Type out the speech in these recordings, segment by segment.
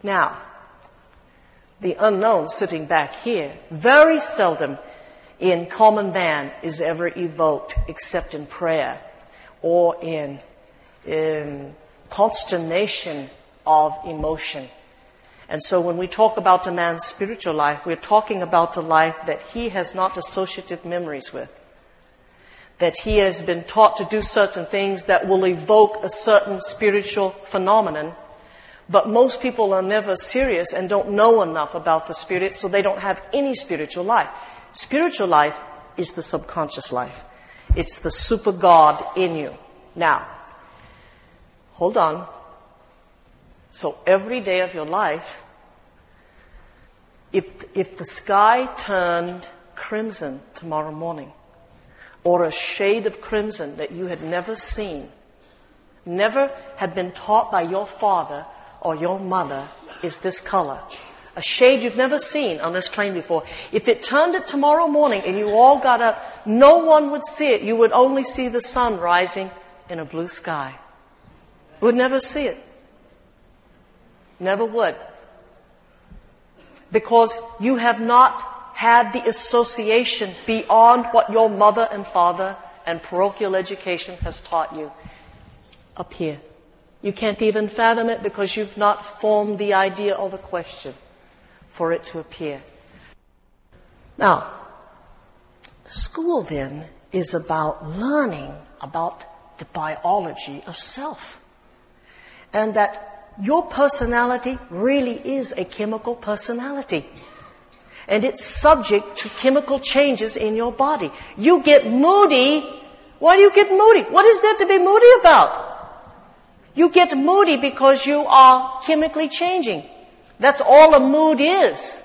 Now, the unknown sitting back here, very seldom in common man is ever evoked except in prayer or in consternation of emotion. And so when we talk about a man's spiritual life, we're talking about the life that he has not associative memories with. That he has been taught to do certain things that will evoke a certain spiritual phenomenon. But most people are never serious and don't know enough about the spirit, so they don't have any spiritual life. Spiritual life is the subconscious life. It's the super God in you. Now, hold on. So every day of your life, if the sky turned crimson tomorrow morning, or a shade of crimson that you had never seen, never had been taught by your father or your mother, is this color. A shade you've never seen on this plane before. If it turned it tomorrow morning and you all got up, no one would see it. You would only see the sun rising in a blue sky. You would never see it. Never would. Because you have not had the association beyond what your mother and father and parochial education has taught you up here. You can't even fathom it because you've not formed the idea or the question for it to appear. Now, school then is about learning about the biology of self. And that your personality really is a chemical personality. And it's subject to chemical changes in your body. You get moody. Why do you get moody? What is there to be moody about? You get moody because you are chemically changing. That's all a mood is.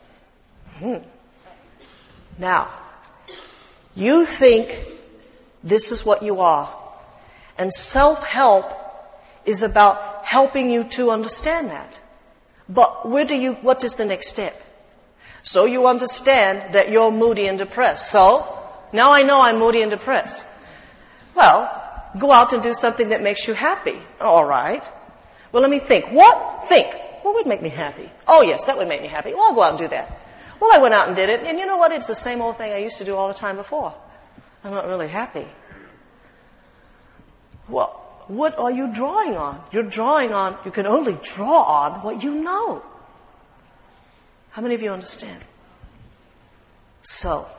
Now, you think this is what you are. And self-help is about helping you to understand that. But what is the next step? So you understand that you're moody and depressed. So, now I know I'm moody and depressed. Well, go out and do something that makes you happy. All right. Well, let me think. What would make me happy? Oh, yes, that would make me happy. Well, I'll go out and do that. Well, I went out and did it. And you know what? It's the same old thing I used to do all the time before. I'm not really happy. Well, what are you drawing on? You can only draw on what you know. How many of you understand? So,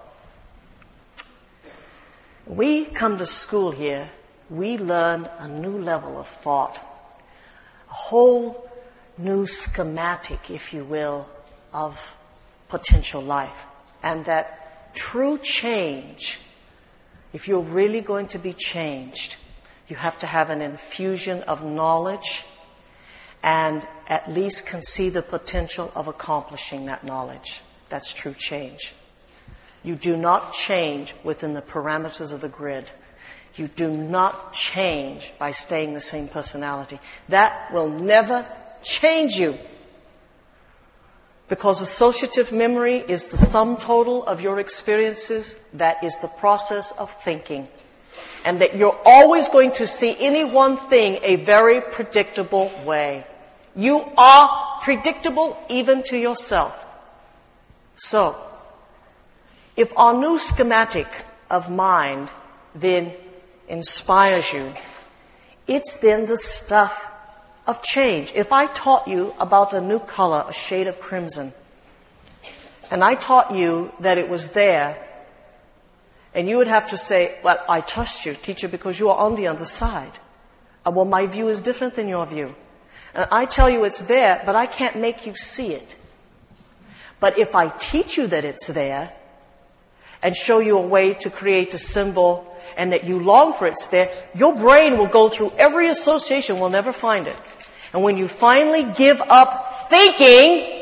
we come to school here, we learn a new level of thought, a whole new schematic, if you will, of potential life. And that true change, if you're really going to be changed, you have to have an infusion of knowledge and at least can see the potential of accomplishing that knowledge. That's true change. You do not change within the parameters of the grid. You do not change by staying the same personality. That will never change you. Because associative memory is the sum total of your experiences. That is the process of thinking. And that you're always going to see any one thing a very predictable way. You are predictable even to yourself. So, if our new schematic of mind then inspires you, it's then the stuff of change. If I taught you about a new color, a shade of crimson, and I taught you that it was there, and you would have to say, well, I trust you, teacher, because you are on the other side. Well, my view is different than your view. And I tell you it's there, but I can't make you see it. But if I teach you that it's there, and show you a way to create a symbol, and that you long for it's there, your brain will go through every association, will never find it. And when you finally give up thinking,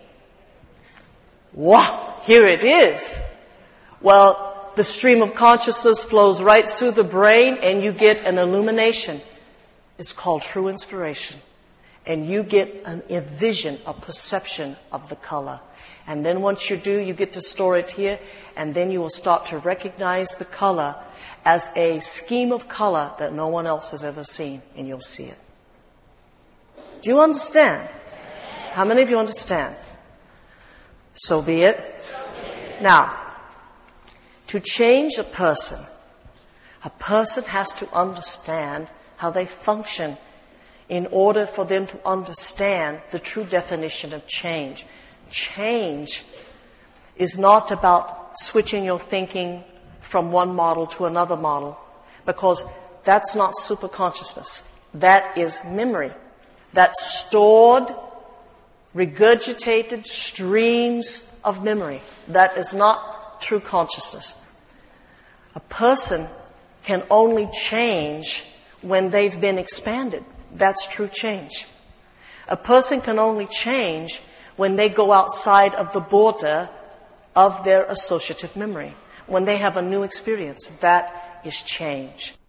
wow, here it is. Well, the stream of consciousness flows right through the brain and you get an illumination. It's called true inspiration. And you get a vision, a perception of the color. And then once you do, you get to store it here, and then you will start to recognize the color as a scheme of color that no one else has ever seen, and you'll see it. Do you understand? How many of you understand? So be it. Now, to change a person has to understand how they function in order for them to understand the true definition of change. Change is not about switching your thinking from one model to another model, because that's not superconsciousness. That is memory. That's stored, regurgitated streams of memory. That is not true consciousness. A person can only change when they've been expanded. That's true change. A person can only change when they go outside of the border of their associative memory, when they have a new experience. That is change.